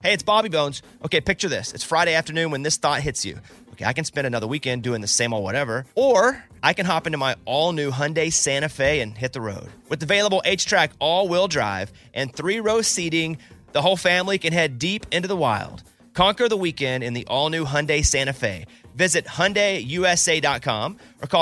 Hey, it's Bobby Bones. Okay, picture this. It's Friday afternoon when this thought hits you. Okay, I can spend another weekend doing the same old whatever, or I can hop into my all-new Hyundai Santa Fe and hit the road. With available H-Track all-wheel drive and 3-row seating, the whole family can head deep into the wild. Conquer the weekend in the all-new Hyundai Santa Fe. Visit HyundaiUSA.com or call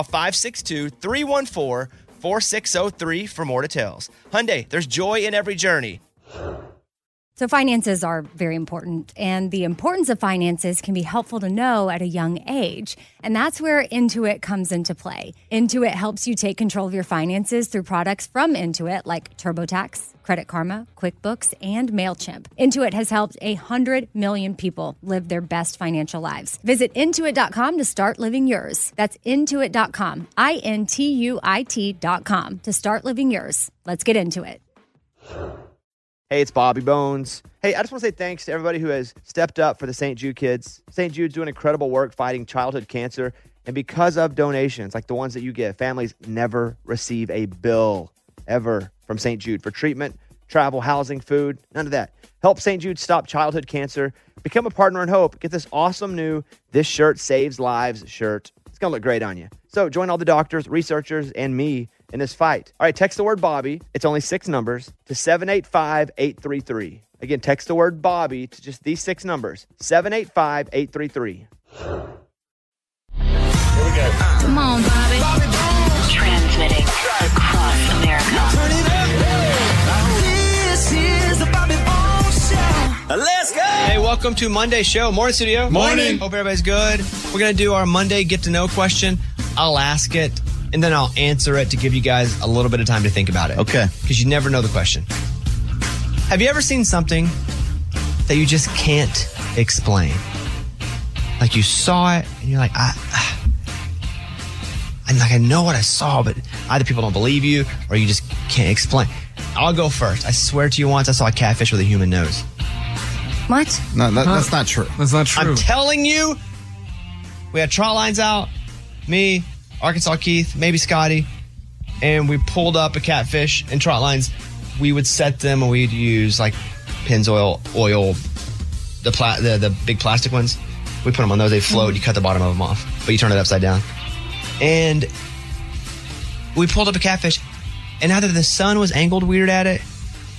562-314-4603 for more details. Hyundai, there's joy in every journey. So finances are very important, and the importance of finances can be helpful to know at a young age. And that's where Intuit comes into play. Intuit helps you take control of your finances through products from Intuit like TurboTax, Credit Karma, QuickBooks, and MailChimp. Intuit has helped 100 million people live their best financial lives. Visit Intuit.com to start living yours. That's Intuit.com, INTUIT.com to start living yours. Let's get into it. Hey, it's Bobby Bones. Hey, I just want to say thanks to everybody who has stepped up for the St. Jude kids. St. Jude's doing incredible work fighting childhood cancer. And because of donations like the ones that you give, families never receive a bill ever from St. Jude for treatment, travel, housing, food, none of that. Help St. Jude stop childhood cancer. Become a partner in hope. Get this awesome new This Shirt Saves Lives shirt. It's going to look great on you. So join all the doctors, researchers, and me in this fight. All right, text the word Bobby. It's only 6 numbers to 785-833. Again, text the word Bobby to just these 6 numbers, 785-833. Here we go. Come on, Bobby. Transmitting across America. Turn it up. This is the Bobby Bones Show. Let's go. Hey, welcome to Monday's show. Morning, studio. Morning. Hope everybody's good. We're going to do our Monday get-to-know question. I'll ask it, and then I'll answer it to give you guys a little bit of time to think about it. Okay. Because you never know the question. Have you ever seen something that you just can't explain? Like you saw it, and you're like, I know what I saw, but either people don't believe you, or you just can't explain. I'll go first. I swear to you, once I saw a catfish with a human nose. What? No, that's not true. That's not true. I'm telling you, we had trot lines out, me, Arkansas Keith, maybe Scotty, and we pulled up a catfish and trot lines. We would set them, and we'd use like Pennzoil oil, the big plastic ones. We put them on those. They float. You cut the bottom of them off, but you turn it upside down. And we pulled up a catfish, and either the sun was angled weird at it,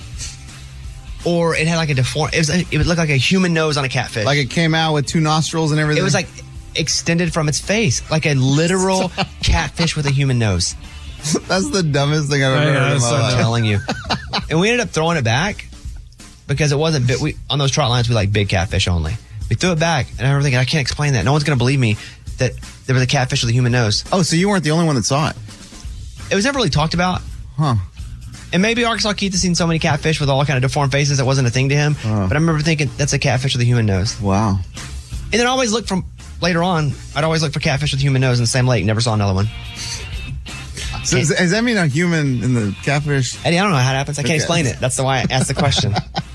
or it had like a deform. It would look like a human nose on a catfish. Like it came out with 2 nostrils and everything? It was like extended from its face, like a literal catfish with a human nose. That's the dumbest thing I've ever heard in my life. I'm telling you. And we ended up throwing it back because it wasn't big. On those trot lines, we like big catfish only. We threw it back, and I remember thinking, I can't explain that. No one's going to believe me that there was a catfish with a human nose. Oh, so you weren't the only one that saw it? It was never really talked about. Huh. And maybe Arkansas Keith has seen so many catfish with all kind of deformed faces that wasn't a thing to him. But I remember thinking, that's a catfish with a human nose. Wow. And then I always looked later on, I'd always look for catfish with a human nose in the same lake. Never saw another one. So does that mean a human in the catfish? Eddie, I don't know how it happens. I can't explain it. That's why I asked the question.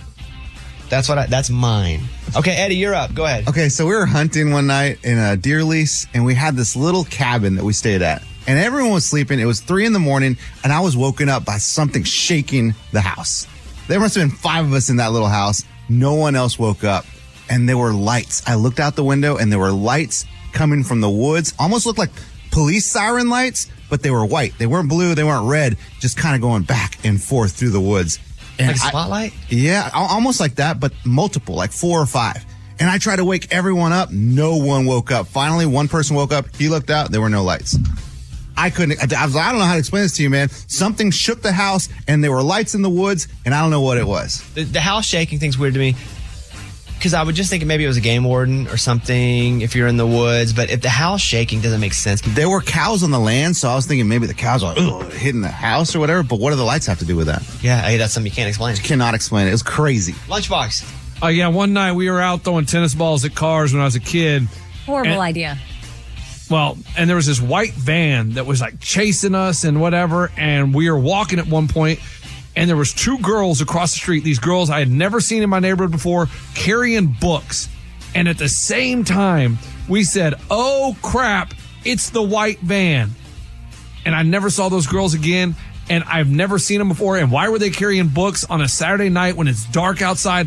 That's mine. Okay, Eddie, you're up. Go ahead. Okay, so we were hunting one night in a deer lease, and we had this little cabin that we stayed at. And everyone was sleeping. It was 3 a.m, and I was woken up by something shaking the house. There must have been 5 of us in that little house. No one else woke up. And there were lights. I looked out the window, and there were lights coming from the woods. Almost looked like police siren lights, but they were white. They weren't blue. They weren't red. Just kind of going back and forth through the woods. And like a spotlight? Yeah, almost like that, but multiple, like 4 or 5. And I tried to wake everyone up. No one woke up. Finally, one person woke up. He looked out. There were no lights. I was like, I don't know how to explain this to you, man. Something shook the house, and there were lights in the woods, and I don't know what it was. The house shaking thing's weird to me, because I would just think maybe it was a game warden or something if you're in the woods, but if the house shaking doesn't make sense. There were cows on the land, so I was thinking maybe the cows are hitting the house or whatever, but what do the lights have to do with that? Yeah, hey, that's something you can't explain. You cannot explain it. It was crazy. Lunchbox. Yeah, one night we were out throwing tennis balls at cars when I was a kid. Horrible idea. Well, and there was this white van that was like chasing us and whatever, and we were walking at one point, and there was 2 girls across the street. These girls I had never seen in my neighborhood before, carrying books. And at the same time, we said, oh, crap, it's the white van. And I never saw those girls again, and I've never seen them before. And why were they carrying books on a Saturday night when it's dark outside?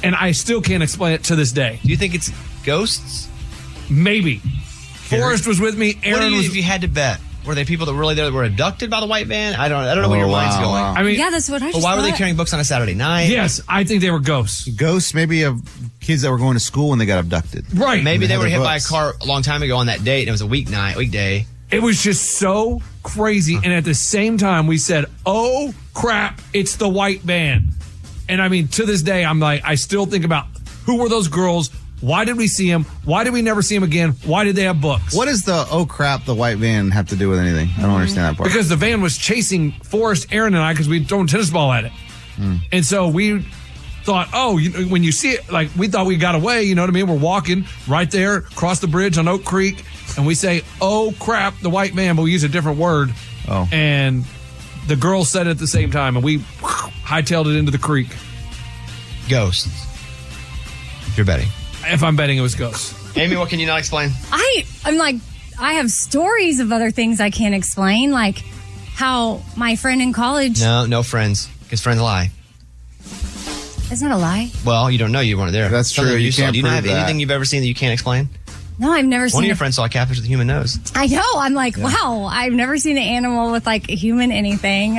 and I still can't explain it to this day. Do you think it's ghosts? Maybe. Forrest was with me. Aaron was. If you had to bet, were they people that really that were abducted by the white van? I don't know where your mind's going. Wow. I mean, Yeah, that's what I But just why were they thought. carrying books on a Saturday night? yes, I think they were ghosts. Ghosts, maybe of kids that were going to school when they got abducted. Right. Maybe they They were had hit their by a books. car a long time ago on that date, and it was a weekday. It was just so crazy. And at the same time, we said, oh, crap, it's the white van. And I mean, to this day, I'm like, I still think about who were those girls? Why did we see them? Why did we never see them again? Why did they have books? What does the oh crap, the white van have to do with anything? I don't understand that part. Because the van was chasing Forrest, Aaron, and I because we'd thrown a tennis ball at it. And so we thought, oh, when you see it, like we thought we got away, you know what I mean? We're walking right there, across the bridge on Oak Creek, and we say, oh, crap, the white van, but we use a different word. Oh. And the girls said it at the same time, and we hightailed it into the creek. Ghosts. You're betting. If I'm betting it was ghosts. Amy, what can you not explain? I'm like, I have stories of other things I can't explain, like how my friend in college. No friends. Because friends lie. Isn't that a lie? Well, you don't know. You weren't there. That's Something true. You You saw. can't Do you not have prove that. anything you've ever seen that you can't explain? No, I've never One seen of your it. friends saw a catfish with a human nose. I know. I'm like, wow, I've never seen an animal with like a human anything.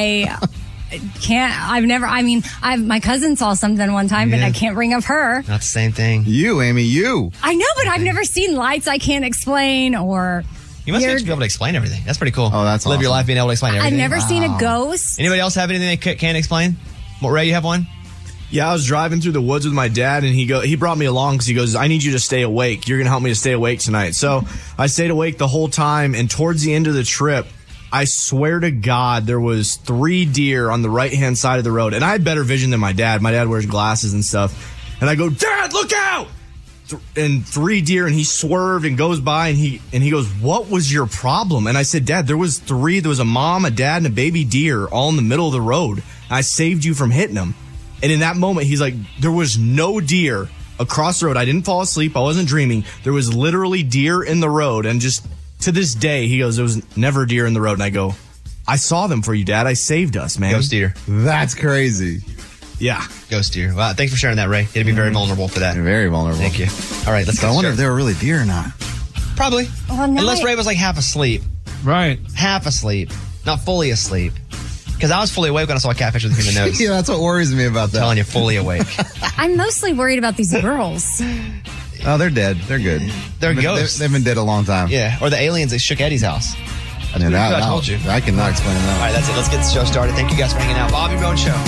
My cousin saw something one time, but I can't bring up her. Not the same thing. You, Amy, you. I know, but I've never seen lights I can't explain or. You must weird- be able to explain everything. That's pretty cool. Oh, that's Live your awesome. life being able to explain I've everything. never seen a ghost. Anybody else have anything they can't explain? Well, Ray, you have one? Yeah, I was driving through the woods with my dad, and he brought me along because he goes, I need you to stay awake. You're going to help me to stay awake tonight. So I stayed awake the whole time, and towards the end of the trip, I swear to God, there was 3 deer on the right-hand side of the road. And I had better vision than my dad. My dad wears glasses and stuff. And I go, Dad, look out! And 3 deer, and he swerved and goes by, and he goes, what was your problem? And I said, Dad, there was 3. There was a mom, a dad, and a baby deer all in the middle of the road. I saved you from hitting them. And in that moment, he's like, there was no deer across the road. I didn't fall asleep. I wasn't dreaming. There was literally deer in the road. And just to this day, he goes, there was never deer in the road. And I go, I saw them for you, Dad. I saved us, man. Ghost deer. That's crazy. Yeah. Ghost deer. Wow, thanks for sharing that, Ray. It'd be very vulnerable for that. You're very vulnerable. Thank you. All right, let's So get I wonder started. if they were really deer or not. Probably. Well, no, Unless Ray was like half asleep. Right. Half asleep. Not fully asleep. Because I was fully awake when I saw a catfish with a human nose. Yeah, that's what worries me about that. Telling you, fully awake. I'm mostly worried about these girls. Oh, they're dead. They're good. They're They've been- ghosts. They've been dead a long time. Yeah, or the aliens that shook Eddie's house. That's Yeah, pretty that- good, I told you. I cannot explain All that. right, that's it. Let's get the show started. Thank you guys for hanging out. Bobby Bones Show.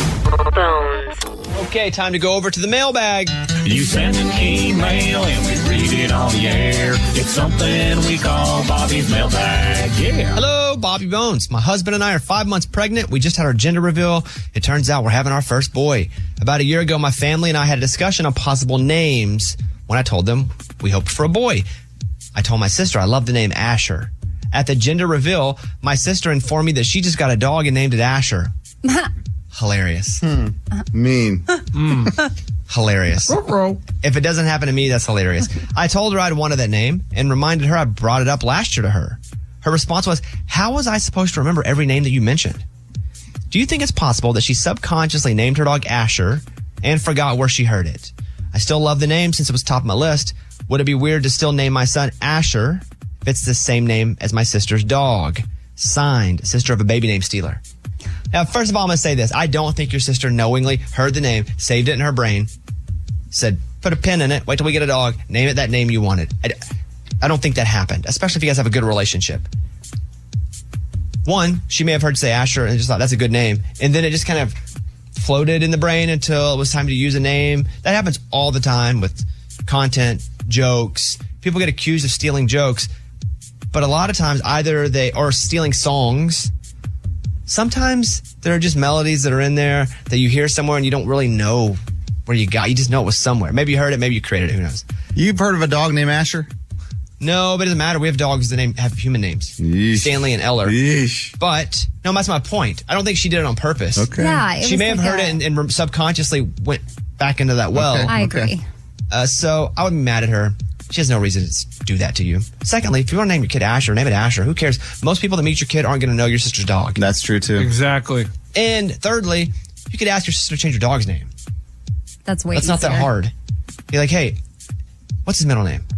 Okay, time to go over to the mailbag. You send an email and we read it on the air. It's something we call Bobby's mailbag. Yeah. Hello, Bobby Bones. My husband and I are 5 months pregnant. We just had our gender reveal. It turns out we're having our first boy. About a year ago, my family and I had a discussion on possible names when I told them we hoped for a boy. I told my sister I love the name Asher. At the gender reveal, my sister informed me that she just got a dog and named it Asher. Hilarious. Mean. Hilarious. If it doesn't happen to me, that's hilarious. I told her I'd wanted that name and reminded her I brought it up last year to her. Her response was, how was I supposed to remember every name that you mentioned? Do you think it's possible that she subconsciously named her dog Asher and forgot where she heard it? I still love the name since it was top of my list. Would it be weird to still name my son Asher if it's the same name as my sister's dog? Signed, sister of a baby named Steeler. Now, first of all, I'm going to say this. I don't think your sister knowingly heard the name, saved it in her brain, said, put a pin in it, wait till we get a dog, name it that name you wanted. I don't think that happened, especially if you guys have a good relationship. One, she may have heard say Asher and just thought that's a good name. And then it just kind of floated in the brain until it was time to use a name. That happens all the time with content, jokes. People get accused of stealing jokes, but a lot of times either they are stealing songs. Sometimes there are just melodies that are in there that you hear somewhere and you don't really know where you got. You just know it was somewhere. Maybe you heard it, maybe you created it, who knows? You've heard of a dog named Asher? No, but it doesn't matter. We have dogs that have human names. Yeesh. Stanley and Eller. Yeesh. But, no, that's my point. I don't think she did it on purpose. Okay. Yeah, it She was may have like heard it and subconsciously went back into that well. Okay. I agree. So I would be mad at her. She has no reason to do that to you. Secondly, if you want to name your kid Asher, name it Asher. Who cares? Most people that meet your kid aren't going to know your sister's dog. That's true, too. Exactly. And thirdly, you could ask your sister to change your dog's name. That's way That's not that easier. hard. Be like, hey, what's his middle name?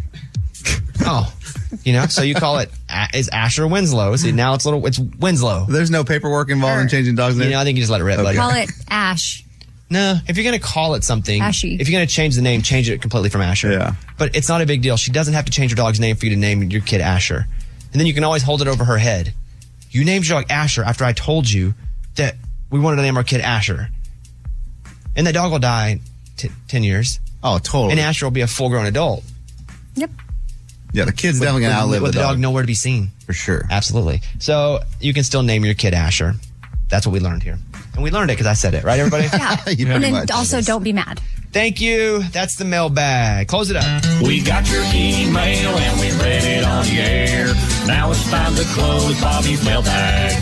Oh, so you call it is Asher Winslow. See, now it's Winslow. There's no paperwork involved in changing dog's name. I think you just let it rip. buddy. Call it Ash. No, if you're going to call it something, Ashy. if you're going to change the name, change it completely from Asher. Yeah. But it's not a big deal. She doesn't have to change her dog's name for you to name your kid Asher. And then you can always hold it over her head. You named your dog Asher after I told you that we wanted to name our kid Asher. And that dog will die in 10 years. Oh, totally. And Asher will be a full-grown adult. Yep. Yeah, the kid's definitely going to outlive with the the dog dog. nowhere to be seen. For sure. Absolutely. So you can still name your kid Asher. That's what we learned here. And we learned it because I said it, right, everybody? Yeah. You And pretty then much. also don't be mad. Thank you. That's the mailbag. Close it up. We got your email and we read it on the air. Now it's time to close Bobby's mailbag.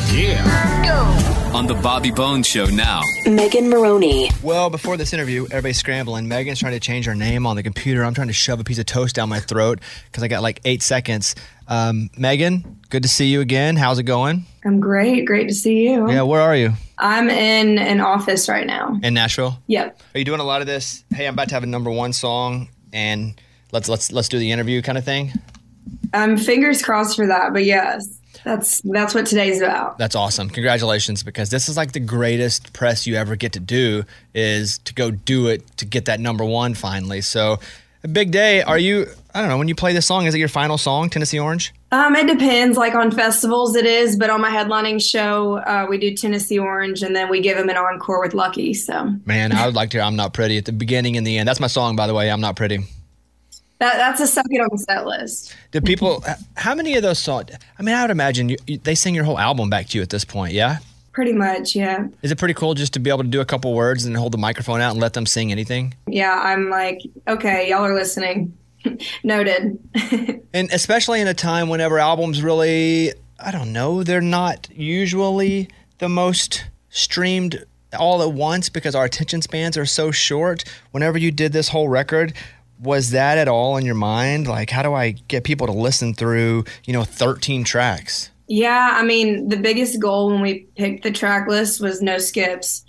Yeah. On the Bobby Bones Show now. Megan Maroney. Well, before this interview, everybody's scrambling. Megan's trying to change her name on the computer. I'm trying to shove a piece of toast down my throat because I got like 8 seconds. Megan, good to see you again. How's it going? I'm great. Great to see you. Yeah, where are you? I'm in an office right now. In Nashville? Yep. Are you doing a lot of this? Hey, I'm about to have a number one song, and let's do the interview kind of thing. Fingers crossed for that, but yes, that's what today's about. That's awesome. Congratulations, because this is like the greatest press you ever get to do is to go do it to get that number one finally. So a big day. Are you, I don't know, when you play this song, is it your final song, Tennessee Orange? It depends. Like on festivals it is, but on my headlining show, we do Tennessee Orange and then we give them an encore with Lucky. So Man, I would like to hear I'm Not Pretty at the beginning and the end. That's my song, by the way, I'm Not Pretty. that's a second on the set list. Do people, how many of those songs, I mean, I would imagine they sing your whole album back to you at this point, yeah? Pretty much, yeah. Is it pretty cool just to be able to do a couple words and hold the microphone out and let them sing anything? Yeah, I'm like, okay, y'all are listening. Noted. And especially in a time whenever albums really, I don't know, they're not usually the most streamed all at once because our attention spans are so short. Whenever you did this whole record, was that at all in your mind? Like, how do I get people to listen through, 13 tracks? Yeah, I mean, the biggest goal when we picked the track list was no skips.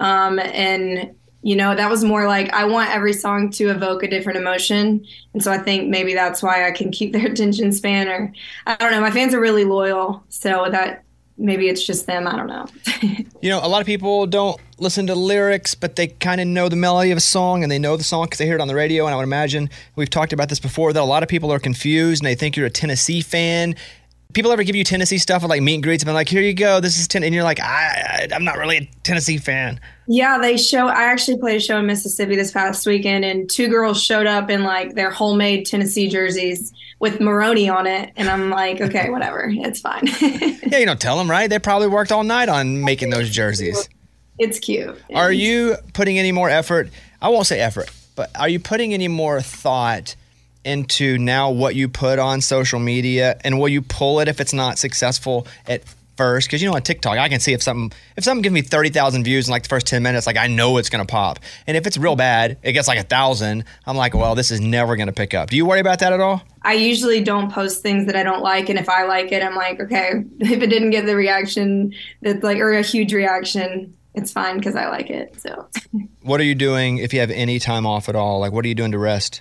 And, that was more like I want every song to evoke a different emotion. And so I think maybe that's why I can keep their attention span, or I don't know. My fans are really loyal. So that maybe it's just them. I don't know. A lot of people don't listen to lyrics, but they kind of know the melody of a song and they know the song because they hear it on the radio. And I would imagine we've talked about this before, that a lot of people are confused and they think you're a Tennessee fan. People ever give you Tennessee stuff at like meet and greets and been like, here you go, this is Tennessee, and you're like, I'm not really a Tennessee fan. Yeah, I actually played a show in Mississippi this past weekend, and 2 girls showed up in like their homemade Tennessee jerseys with Maroney on it. And I'm like, okay, whatever, it's fine. Yeah, you don't tell them, right? They probably worked all night on making those jerseys. It's cute. Are you putting any more effort? I won't say effort, but are you putting any more thought into now what you put on social media, and will you pull it if it's not successful at first? Because on TikTok, I can see if something gives me 30,000 views in like the first 10 minutes, like I know it's going to pop. And if it's real bad, it gets like 1,000. I'm like, well, this is never going to pick up. Do you worry about that at all? I usually don't post things that I don't like, and if I like it, I'm like, okay, if it didn't get the reaction that's like, or a huge reaction, it's fine because I like it. So what are you doing if you have any time off at all? Like, what are you doing to rest?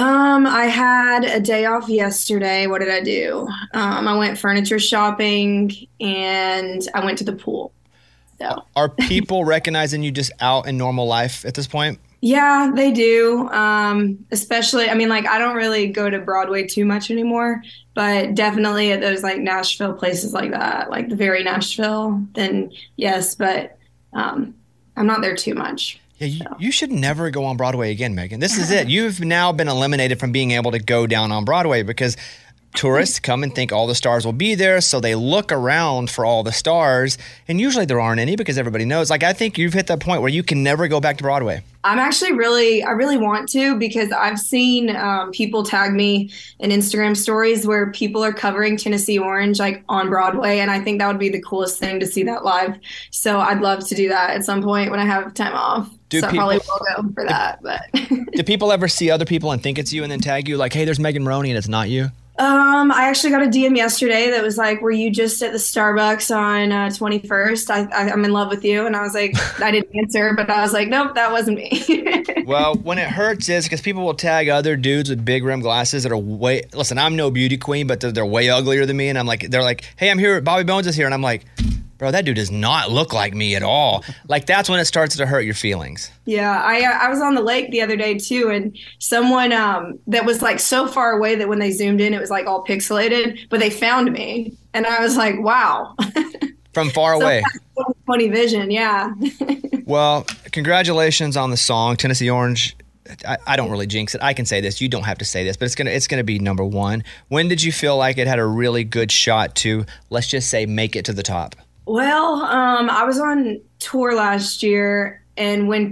I had a day off yesterday. What did I do? I went furniture shopping and I went to the pool. So are people recognizing you just out in normal life at this point? Yeah, they do. Especially, I mean, like I don't really go to Broadway too much anymore, but definitely at those like Nashville places like that, like the very Nashville, then yes, but I'm not there too much. Yeah, you should never go on Broadway again, Megan. This is it. You've now been eliminated from being able to go down on Broadway because tourists come and think all the stars will be there, so they look around for all the stars, and usually there aren't any because everybody knows. Like, I think you've hit that point where you can never go back to Broadway. I'm actually I really want to, because I've seen people tag me in Instagram stories where people are covering Tennessee Orange like on Broadway, and I think that would be the coolest thing to see that live. So I'd love to do that at some point when I have time off. I probably will go for that. But do people ever see other people and think it's you and then tag you like, hey, there's Megan Maroney and it's not you? I actually got a DM yesterday that was like, were you just at the Starbucks on 21st? I'm in love with you. And I was like, I didn't answer, but I was like, nope, that wasn't me. Well, when it hurts is because people will tag other dudes with big rim glasses that are listen, I'm no beauty queen, but they're way uglier than me. And they're like, hey, I'm here. Bobby Bones is here. And I'm like, bro, that dude does not look like me at all. Like, that's when it starts to hurt your feelings. Yeah, I was on the lake the other day too, and someone that was like so far away that when they zoomed in, it was like all pixelated, but they found me, and I was like, wow. From far away. Funny vision, yeah. Well, congratulations on the song, Tennessee Orange. I don't really jinx it. I can say this. You don't have to say this, but it's gonna be number one. When did you feel like it had a really good shot to, let's just say, make it to the top? Well, I was on tour last year, and when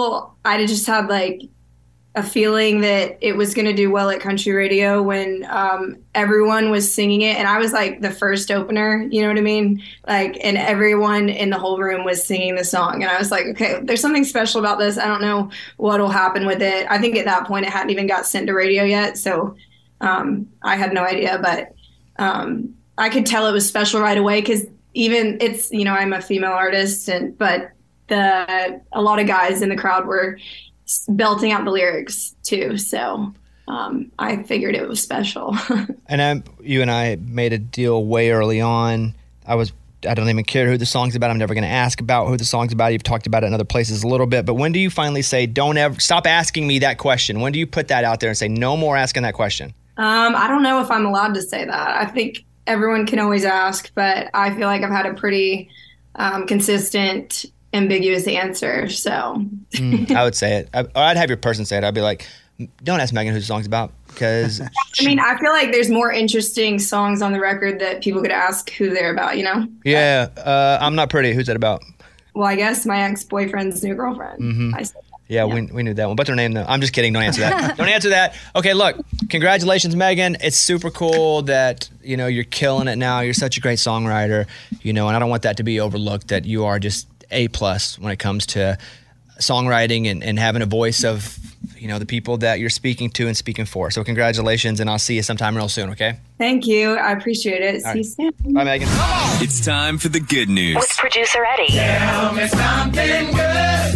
I just had like a feeling that it was going to do well at country radio when everyone was singing it, and I was like the first opener, you know what I mean? Like, and everyone in the whole room was singing the song, and I was like, okay, there's something special about this. I don't know what'll happen with it. I think at that point it hadn't even got sent to radio yet, so I had no idea, but I could tell it was special right away because even it's, you know, I'm a female artist, but a lot of guys in the crowd were belting out the lyrics too. So I figured it was special. And you and I made a deal way early on. I don't even care who the song's about. I'm never going to ask about who the song's about. You've talked about it in other places a little bit, but when do you finally say, don't ever stop asking me that question? When do you put that out there and say, no more asking that question? I don't know if I'm allowed to say that. I think everyone can always ask, but I feel like I've had a pretty consistent, ambiguous answer. So I would say it. I'd have your person say it. I'd be like, don't ask Megan who the song's about, because I mean, I feel like there's more interesting songs on the record that people could ask who they're about, you know? Yeah. I'm Not Pretty. Who's that about? Well, I guess my ex-boyfriend's new girlfriend. Mm-hmm. I said that. Yeah, we knew that one. But their name, though. I'm just kidding. Don't answer that. Don't answer that. Okay, look. Congratulations, Megan. It's super cool that, you know, you're killing it now. You're such a great songwriter, you know, and I don't want that to be overlooked, that you are just A+ when it comes to songwriting and having a voice of, you know, the people that you're speaking to and speaking for. So congratulations, and I'll see you sometime real soon, okay? Thank you. I appreciate it. All See you soon. Bye, Megan. It's time for the good news. With producer Eddie. Tell me something good.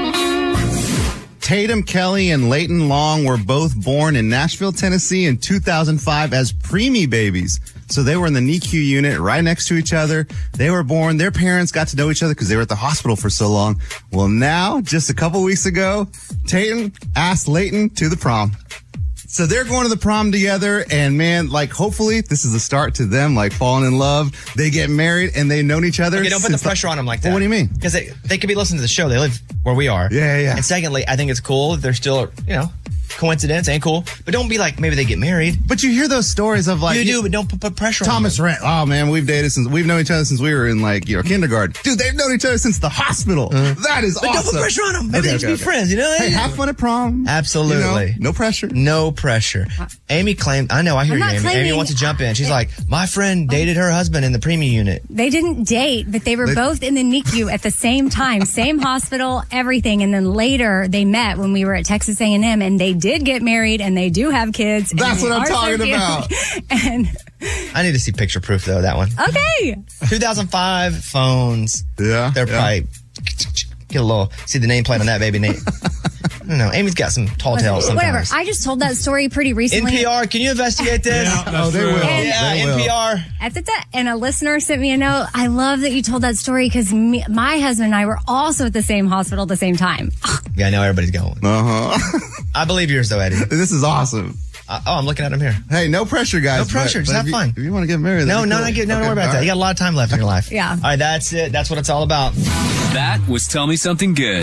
Tatum Kelly and Leighton Long were both born in Nashville, Tennessee in 2005 as preemie babies. So they were in the NICU unit right next to each other. They were born. Their parents got to know each other because they were at the hospital for so long. Well, now, just a couple weeks ago, Tatum asked Leighton to the prom. So they're going to the prom together, and man, like, hopefully this is the start to them, like, falling in love. They get married, and they've known each other. Okay, don't put the pressure on them like that. Well, what do you mean? Because they could be listening to the show. They live where we are. Yeah. And secondly, I think it's cool if they're still, you know, coincidence ain't cool. But don't be like, maybe they get married. But you hear those stories of like... You do, but don't put pressure on Thomas them. Rhett. Oh, man, we've known each other since we were in, like, you know, kindergarten. Dude, they've known each other since the hospital. That is But awesome. don't put pressure on them. Maybe they just be friends, you know? Hey, have fun at prom. Absolutely. You know, no pressure. No pressure. Amy claimed, I know, I hear I'm you, not Amy. claiming- Amy wants to jump in. She's like, my friend dated her husband in the preemie unit. They didn't date, but they were both in the NICU at the same time, same hospital, everything. And then later they met when we were at Texas A&M, and they did get married, and they do have kids. and That's they what I'm are so talking cute. about. And I need to see picture proof, though, that one. okay, 2005 phones. Yeah. They're probably, get a little, see the nameplate on that baby, Nate. I don't know. Amy's got some tall tales whatever. sometimes. I just told that story pretty recently. NPR, can you investigate this? Oh, they will. Yeah, They will. NPR. And a listener sent me a note. I love that you told that story because my husband and I were also at the same hospital at the same time. Yeah, I know everybody's going. Uh-huh. I believe yours, though, Eddie. This is awesome. I'm looking at him here. Hey, no pressure, guys. No pressure, just have fun. If you want to get married, No, that'd be cool. don't worry about that. You got a lot of time left in your life. Yeah. All right, that's it. That's what it's all about. That was Tell Me Something Good.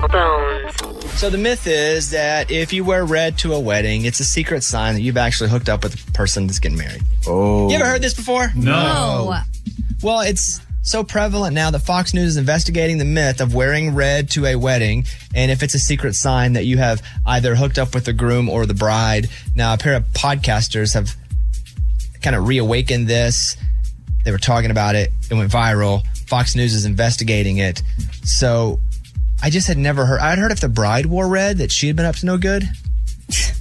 So the myth is that if you wear red to a wedding, it's a secret sign that you've actually hooked up with the person that's getting married. Oh. You ever heard this before? No. Well, it's so prevalent now that Fox News is investigating the myth of wearing red to a wedding, and if it's a secret sign that you have either hooked up with the groom or the bride. Now, a pair of podcasters have kind of reawakened this. They were talking about it. It went viral. Fox News is investigating it. So I just had never heard. I'd heard if the bride wore red that she had been up to no good.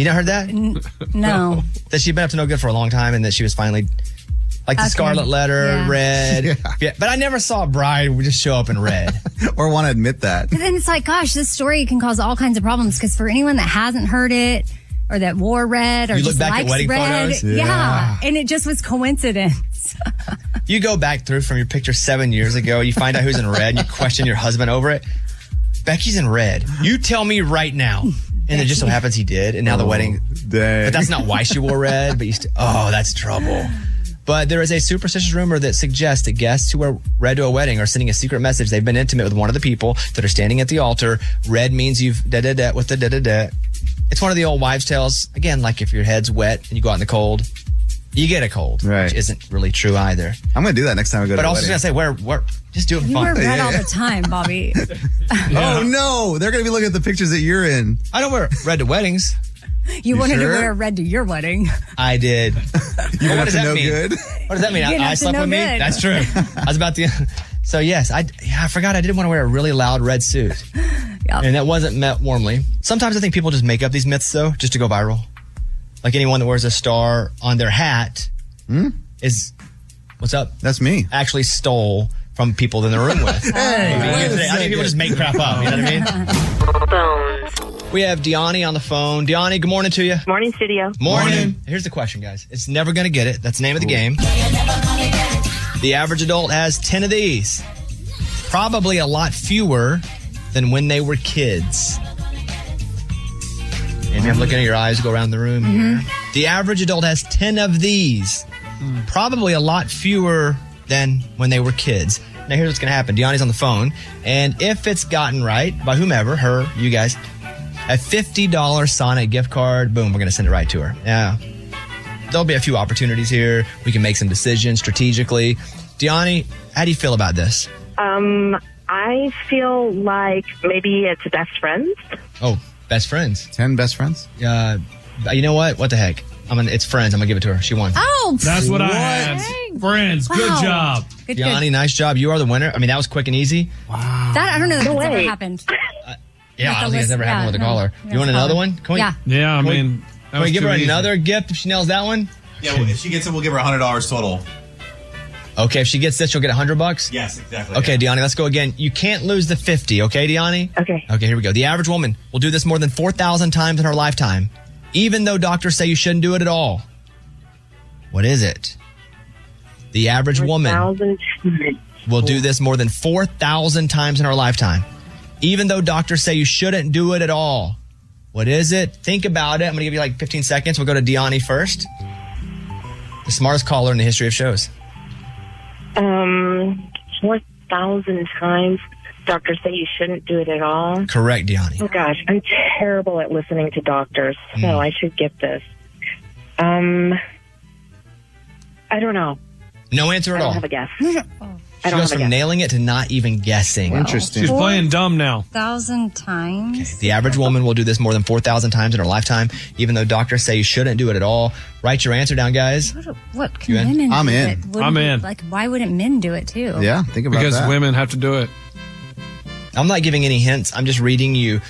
You not heard that? No. That she'd been up to no good for a long time and that she was finally, like the Scarlet Letter, red. Yeah. But I never saw a bride just show up in red. Or want to admit that. But then it's like, gosh, this story can cause all kinds of problems because for anyone that hasn't heard it or that wore red or You look just back at likes wedding red, photos? yeah, and it just was coincidence. You go back through from your picture 7 years ago, you find out who's in red, and you question your husband over it. Becky's in red. You tell me right now. And it just so happens he did, and now the wedding. Dang. But that's not why she wore red, but that's trouble. But there is a superstitious rumor that suggests that guests who wear red to a wedding are sending a secret message. They've been intimate with one of the people that are standing at the altar. Red means you've da-da-da with the da-da-da. It's one of the old wives' tales. Again, like if your head's wet and you go out in the cold, you get a cold, which isn't really true either. I'm going to do that next time I go to But a I was just wedding. going to say, wear, just do it for You fun. wear red all the time, Bobby. Oh, no. They're going to be looking at the pictures that you're in. I don't wear red to weddings. You wanted sure? to wear red to your wedding. I did. You're What does that no mean? good. What does that mean? You're I not slept no with me? good. That's true. I was about to. So, yes, I forgot I didn't want to wear a really loud red suit. Yep. And that wasn't met warmly. Sometimes I think people just make up these myths, though, just to go viral. Like anyone that wears a star on their hat is, what's up? That's me. Actually stole from people in the room with. I think people just make crap up. You know what I mean? We have Deani on the phone. Deani, good morning to you. Morning, studio. Morning. Here's the question, guys. It's never going to get it. That's the name of the game. The average adult has 10 of these. Probably a lot fewer than when they were kids. And I'm looking at your eyes go around the room here. The average adult has 10 of these. Probably a lot fewer than when they were kids. Now, here's what's going to happen. Deani's on the phone. And if it's gotten right by whomever, her, you guys, a $50 Sonic gift card, boom, we're going to send it right to her. Yeah. There'll be a few opportunities here. We can make some decisions strategically. Deani, how do you feel about this? I feel like maybe it's best friends. Oh, best friends. 10 best friends? You know what? What the heck? It's friends. I'm going to give it to her. She won. Oh, That's what I had. Friends, good Wow. job. Good, Deani, good. nice job. You are the winner. I mean, that was quick and easy. That, I don't know if that's ever way. happened. Yeah, I don't think it's ever happened with a no. caller. Yeah, You want it's another caller. one? Can we, Yeah. Yeah, I Can we- mean, that Can we was give her too easy. another gift if she nails that one? Yeah, well, if she gets it, we'll give her $100 total. Okay, if she gets this, she'll get $100. Yes, exactly. Okay, Deani, let's go again. You can't lose the 50, okay, Deani? Okay. Okay, here we go. The average woman will do this more than 4,000 times in her lifetime, even though doctors say you shouldn't do it at all. What is it? The average woman 1,000. will do this more than 4,000 times in her lifetime, even though doctors say you shouldn't do it at all. What is it? Think about it. I'm going to give you like 15 seconds. We'll go to Deani first. The smartest caller in the history of shows. 4,000 times. Doctors say you shouldn't do it at all. Correct, Deani. Oh gosh, I'm terrible at listening to doctors, so I should get this. I don't know. No answer I at don't all. have a guess. She I don't goes have a from guess. nailing it to not even guessing. Interesting. She's playing dumb now. 1,000 times. The average woman will do this more than 4,000 times in her lifetime, even though doctors say you shouldn't do it at all. Write your answer down, guys. What can You in? women I'm do? in. That wouldn't I'm be- in. Like, why wouldn't men do it too? Yeah, think about Because that. women have to do it. I'm not giving any hints. I'm just reading you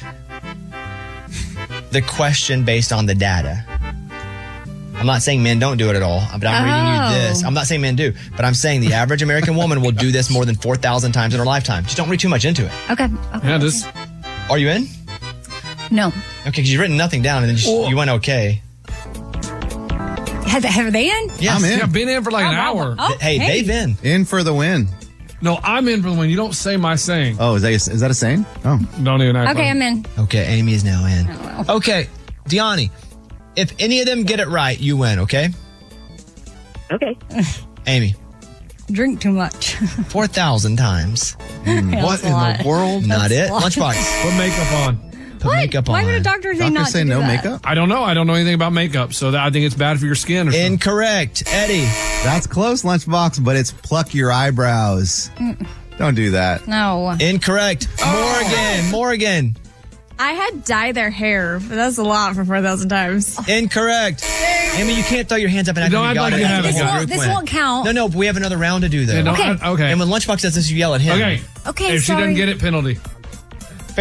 the question based on the data. I'm not saying men don't do it at all, but I'm reading you this. I'm not saying men do, but I'm saying the average American woman will do this more than 4,000 times in her lifetime. Just don't read too much into it. Okay. Yeah, just Are you in? No. Okay, because you've written nothing down and then you went okay. Have they in? Yes. I'm in. yeah, been in for like an hour. Oh, Hey, they've in. In for the win. No, I'm in for the win. You don't say my saying. Oh, is that a saying? Oh. Don't even act Okay, like I'm in. Okay, Amy is now in. Okay, Deani, if any of them get it right, you win, okay? Okay. Amy, Drink too much. 4,000 times. Yeah, What that's a in lot. the world? Not That's it. a lot. Lunchbox, Put makeup on. put makeup on. Why would a doctor say Doctors not say to do no that? makeup? I don't know. I don't know anything about makeup, so I think it's bad for your skin or something. Incorrect. Eddie, That's close, Lunchbox, but it's pluck your eyebrows. Don't do that. No. incorrect. Morgan, I had dye their hair, but that's a lot for 4,000 times. incorrect. Amy, you can't throw your hands up and act Don't like you act got like it. you have After it. the This whole won't- group this went. won't count. No, but we have another round to do though. Yeah, don't- Okay. okay. And when Lunchbox does this, you yell at him. Okay. Okay, If she sorry. doesn't get it, penalty. Fair.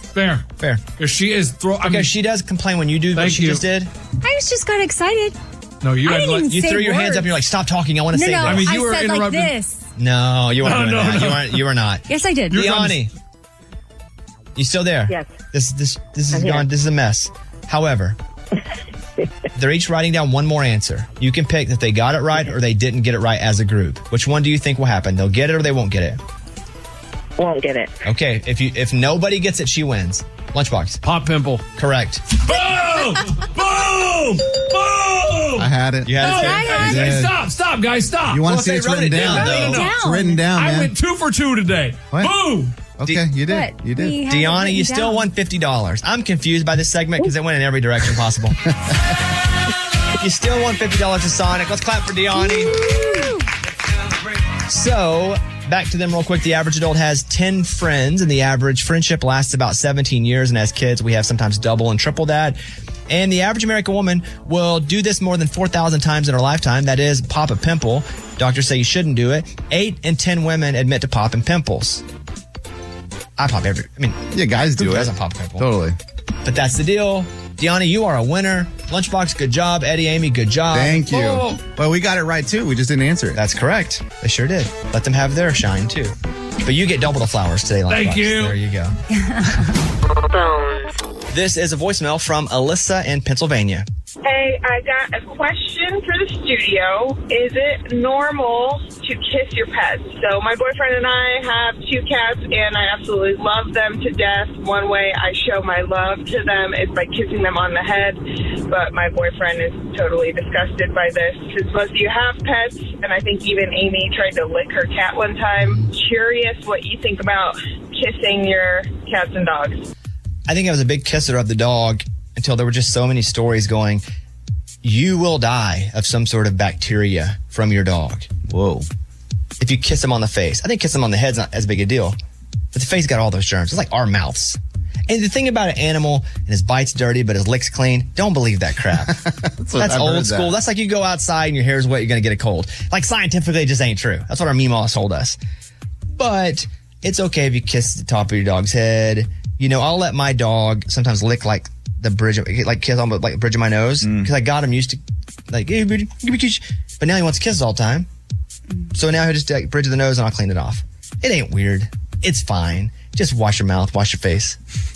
Fair. Because she is she does complain when you do what she just did. I just got excited. No, you I had didn't even you say threw your hands words. up and you're like, stop talking. I want to say No, that. I mean, you were said interrupting. like this. No, you weren't doing that. No. You were not. Yes, I did. Deani, you still there? Yes. This is I'm gone. here. This is a mess. However, they're each writing down one more answer. You can pick if they got it right or they didn't get it right as a group. Which one do you think will happen? They'll get it or they won't get it? Won't get it. Okay, if nobody gets it, she wins. Lunchbox. Pop pimple. Correct. Boom! Boom! Boom! I had it. You had it. Hey, stop, guys, stop. You want Well, to see they it's wrote written it down, down, though. though. It's written down, man. I went 2 for 2 today. What? Boom! Okay, you did. But You did. we had it Deani, you written still down. won $50. I'm confused by this segment because it went in every direction possible. You still won $50 to Sonic. Let's clap for Deani. So, back to them real quick. The average adult has 10 friends, and the average friendship lasts about 17 years. And as kids, we have sometimes double and triple that. And the average American woman will do this more than 4,000 times in her lifetime. That is, pop a pimple. Doctors say you shouldn't do it. 8 in 10 women admit to popping pimples. I pop yeah, guys do who it. doesn't pop a pimple? Totally. But that's the deal. Deani, you are a winner. Lunchbox, good job. Eddie, Amy, good job. Thank you. Whoa. Well, we got it right, too. We just didn't answer it. That's correct. They sure did. Let them have their shine, too. But you get double the flowers today, Lunchbox. Thank you. There you go. This is a voicemail from Alyssa in Pennsylvania. Hey, I got a question for the studio. Is it normal to kiss your pets? So my boyfriend and I have 2 cats, and I absolutely love them to death. One way I show my love to them is by kissing them on the head, but my boyfriend is totally disgusted by this. Since most of you have pets, and I think even Amy tried to lick her cat one time, curious what you think about kissing your cats and dogs. I think I was a big kisser of the dog until there were just so many stories going, you will die of some sort of bacteria from your dog. Whoa. If you kiss them on the face. I think kissing them on the head's not as big a deal. But the face got all those germs. It's like our mouths. And the thing about an animal, and his bite's dirty, but his lick's clean, don't believe that crap. That's I've old heard school. that. That's like you go outside and your hair's wet, you're going to get a cold. Like scientifically, it just ain't true. That's what our Meemaw told us. But it's okay if you kiss the top of your dog's head. You know, I'll let my dog sometimes lick like the bridge of, like kiss on like the bridge of my nose because I got him used to like, hey, buddy, give me a kiss. But now he wants kisses all the time. So now he'll just like bridge of the nose and I'll clean it off. It ain't weird. It's fine. Just wash your mouth, wash your face.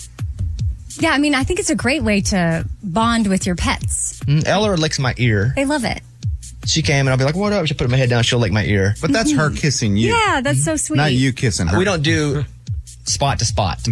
Yeah, I mean, I think it's a great way to bond with your pets. Eller licks my ear. They love it. She came and I'll be like, what up? She'll put my head down. She'll lick my ear. But that's her kissing you. Yeah, that's so sweet. Not you kissing her. We don't do spot to spot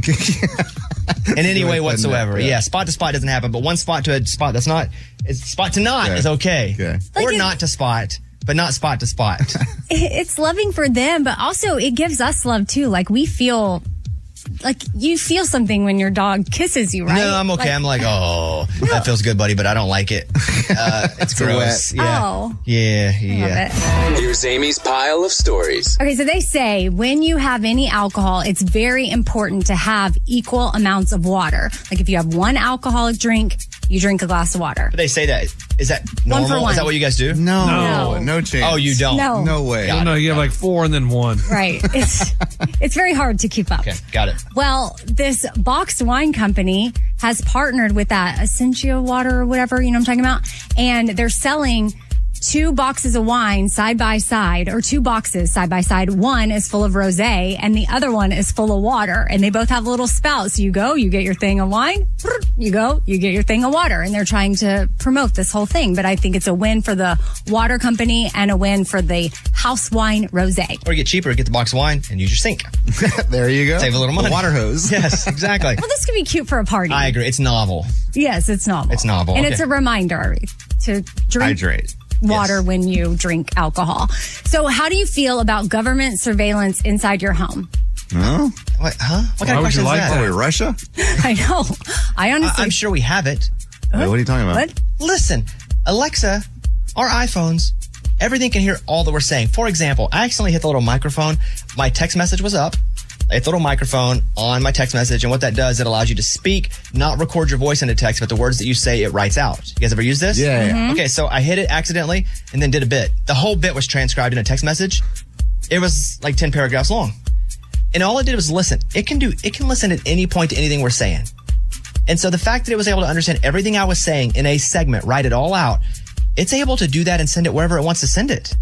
in any way whatsoever. Yeah, spot to spot doesn't happen, but one spot to a spot that's not, it's spot to not is okay. Like Or not to spot, but not spot to spot. It's loving for them, but also it gives us love too. Like we feel, like you feel something when your dog kisses you, right? No, I'm okay. I'm like, oh, that feels good, buddy, but I don't like it. It's gross. wet. Yeah. Oh. Yeah. Here's Amy's pile of stories. Okay, so they say when you have any alcohol, it's very important to have equal amounts of water. Like if you have one alcoholic drink, you drink a glass of water. But they say that. Is that One normal? for one. Is that what you guys do? No chance. Oh, you don't? No. No way. Oh, no, you have like 4 and then 1. Right. It's very hard to keep up. Okay, got it. Well, this boxed wine company has partnered with that Essentia water or whatever, you know what I'm talking about? And they're selling 2 boxes of wine side by side, or 2 boxes side by side. One is full of rosé and the other one is full of water. And they both have little spouts. So you go, you get your thing of wine. You go, you get your thing of water. And they're trying to promote this whole thing. But I think it's a win for the water company and a win for the house wine rosé. Or get cheaper, get the box of wine and use your sink. There you go. Save a little money. The water hose. Yes, exactly. Well, this could be cute for a party. I agree. It's novel. Yes, it's novel. It's novel. And Okay. it's a reminder to drink Hydrate. water when you drink alcohol. So how do you feel about government surveillance inside your home? Huh? What? Huh? What kind of question is that? Oh, wait, Russia? I know. I honestly... I'm sure we have it. Wait, what are you talking about? What? Listen, Alexa, our iPhones, everything can hear all that we're saying. For example, I accidentally hit the little microphone. My text message was up. I hit the little microphone on my text message, and what that does, it allows you to speak, not record your voice into text, but the words that you say, it writes out. You guys ever use this? Yeah. Mm-hmm. Okay, so I hit it accidentally and then did a bit. The whole bit was transcribed in a text message. It was like 10 paragraphs long. And all it did was listen. It can listen at any point to anything we're saying. And so the fact that it was able to understand everything I was saying in a segment, write it all out, it's able to do that and send it wherever it wants to send it.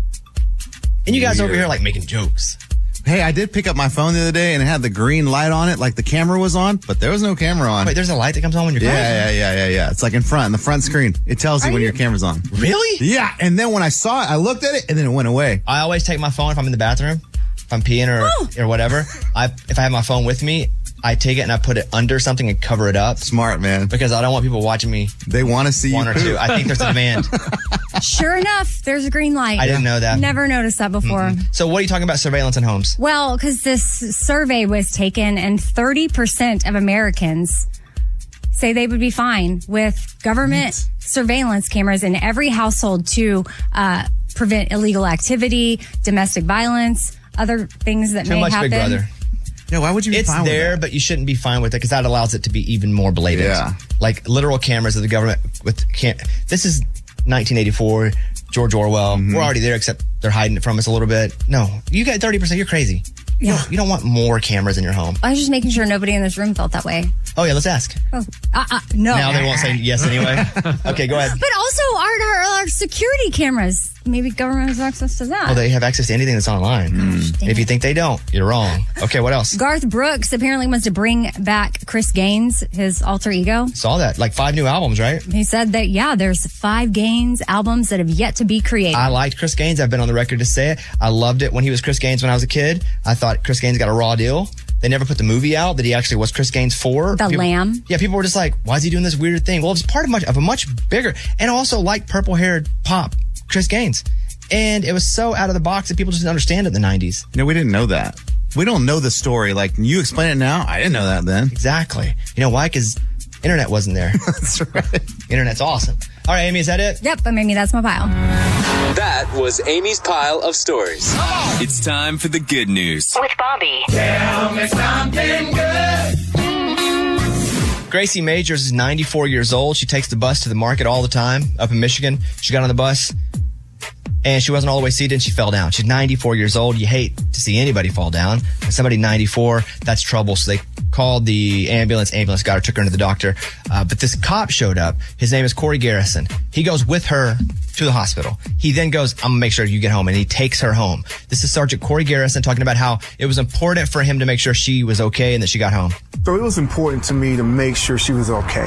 And you guys over here like making jokes. Hey, I did pick up my phone the other day and it had the green light on it, like the camera was on, but there was no camera on. Wait, there's a light that comes on when you're calling? Yeah. It's like in the front screen. It tells you when your camera's on. Really? Yeah. And then when I saw it, I looked at it and then it went away. I always take my phone if I'm in the bathroom, if I'm peeing or whatever. If I have my phone with me, I take it and I put it under something and cover it up. Smart, man. Because I don't want people watching me. They want to see one you or two. I think there's a demand. Sure enough, there's a green light. I didn't know that. Never noticed that before. So what are you talking about surveillance in homes? Well, because this survey was taken and 30% of Americans say they would be fine with government surveillance cameras in every household to prevent illegal activity, domestic violence, other things that Too may much happen. Big Brother. Yeah, why would you be It's fine there, with that? but you shouldn't be fine with it because that allows it to be even more blatant. Yeah. Like literal cameras of the government this is 1984, George Orwell. We're already there, except they're hiding it from us a little bit. No, you got 30%. You're crazy. Yeah. You don't want more cameras in your home. I was just making sure nobody in this room felt that way. Oh, yeah, let's ask. Oh, no. Now they won't say yes anyway. Okay, go ahead. But also our security cameras. Maybe government has access to that. Well, they have access to anything that's online. If you think they don't, you're wrong. Okay, what else? Garth Brooks apparently wants to bring back Chris Gaines, his alter ego. Saw that. Like 5 new albums, right? He said that, there's 5 Gaines albums that have yet to be created. I liked Chris Gaines. I've been on the record to say it. I loved it when he was Chris Gaines when I was a kid. I thought Chris Gaines got a raw deal. They never put the movie out that he actually was Chris Gaines for. The Lamb. Yeah, people were just like, why is he doing this weird thing? Well, it's part of a much bigger, and also like purple-haired pop Chris Gaines. And it was so out of the box that people just didn't understand it in the 90s. No, we didn't know that. We don't know the story. Like, you explain it now? I didn't know that then. Exactly. You know why? Because internet wasn't there. That's right. Internet's awesome. All right, Amy, is that it? Yep, but maybe that's my pile. That was Amy's pile of stories. It's time for the good news. With Bobby. Tell me something good. Gracie Majors is 94 years old. She takes the bus to the market all the time up in Michigan. She got on the bus and she wasn't all the way seated and she fell down. She's 94 years old. You hate to see anybody fall down. And somebody 94, that's trouble. So they called the ambulance. Ambulance got her, took her to the doctor. But this cop showed up. His name is Corey Garrison. He goes with her to the hospital. He then goes, I'm going to make sure you get home. And he takes her home. This is Sergeant Corey Garrison talking about how it was important for him to make sure she was okay and that she got home. So it was important to me to make sure she was okay.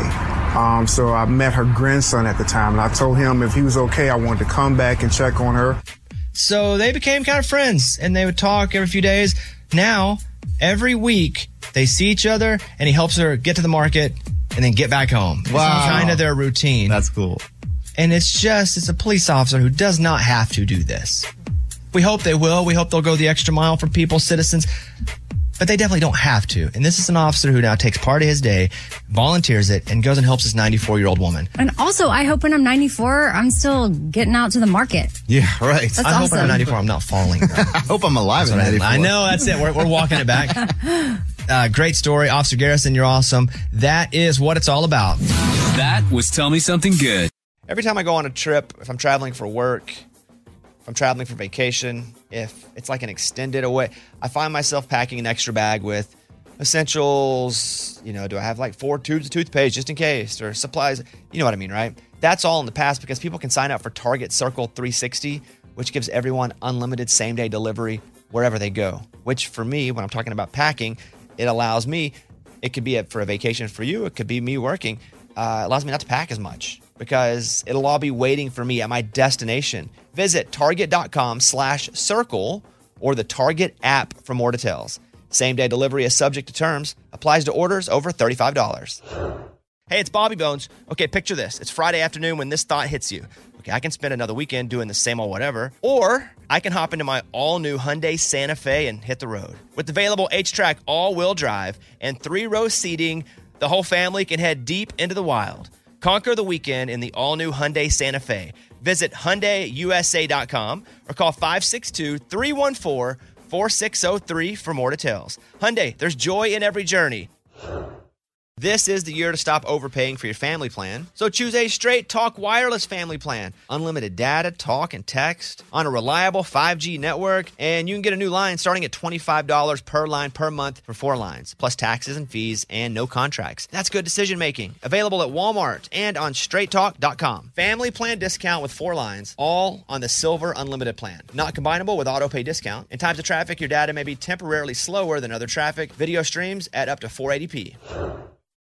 So I met her grandson at the time, and I told him if he was okay, I wanted to come back and check on her. So they became kind of friends, and they would talk every few days. Now, every week, they see each other, and he helps her get to the market and then get back home. Wow. It's kind of their routine. That's cool. And it's a police officer who does not have to do this. We hope they will. We hope they'll go the extra mile for people, citizens. But they definitely don't have to. And this is an officer who now takes part of his day, volunteers it, and goes and helps this 94-year-old woman. And also, I hope when I'm 94, I'm still getting out to the market. Yeah, right. That's I hope awesome. when I'm 94, I'm not falling. I hope I'm alive at 94. I know, that's it. We're walking it back. Great story. Officer Garrison, you're awesome. That is what it's all about. That was Tell Me Something Good. Every time I go on a trip, if I'm traveling for work, if I'm traveling for vacation, if it's like an extended away, I find myself packing an extra bag with essentials. You know, do I have like 4 tubes of toothpaste just in case, or supplies? You know what I mean, right? That's all in the past because people can sign up for Target Circle 360, which gives everyone unlimited same-day delivery wherever they go. Which for me, when I'm talking about packing, it allows me, it could be for a vacation for you, it could be me working, allows me not to pack as much because it'll all be waiting for me at my destination. Visit target.com/circle or the Target app for more details. Same-day delivery is subject to terms. Applies to orders over $35. Hey, it's Bobby Bones. Okay, picture this. It's Friday afternoon when this thought hits you. Okay, I can spend another weekend doing the same old whatever, or I can hop into my all-new Hyundai Santa Fe and hit the road. With available H-Track all-wheel drive and 3-row seating, the whole family can head deep into the wild. Conquer the weekend in the all-new Hyundai Santa Fe. Visit HyundaiUSA.com or call 562-314-4603 for more details. Hyundai, there's joy in every journey. This is the year to stop overpaying for your family plan. So choose a Straight Talk Wireless family plan. Unlimited data, talk, and text on a reliable 5G network. And you can get a new line starting at $25 per line per month for 4 lines, plus taxes and fees and no contracts. That's good decision making. Available at Walmart and on straighttalk.com. Family plan discount with 4 lines, all on the Silver Unlimited plan. Not combinable with auto pay discount. In times of traffic, your data may be temporarily slower than other traffic. Video streams at up to 480p.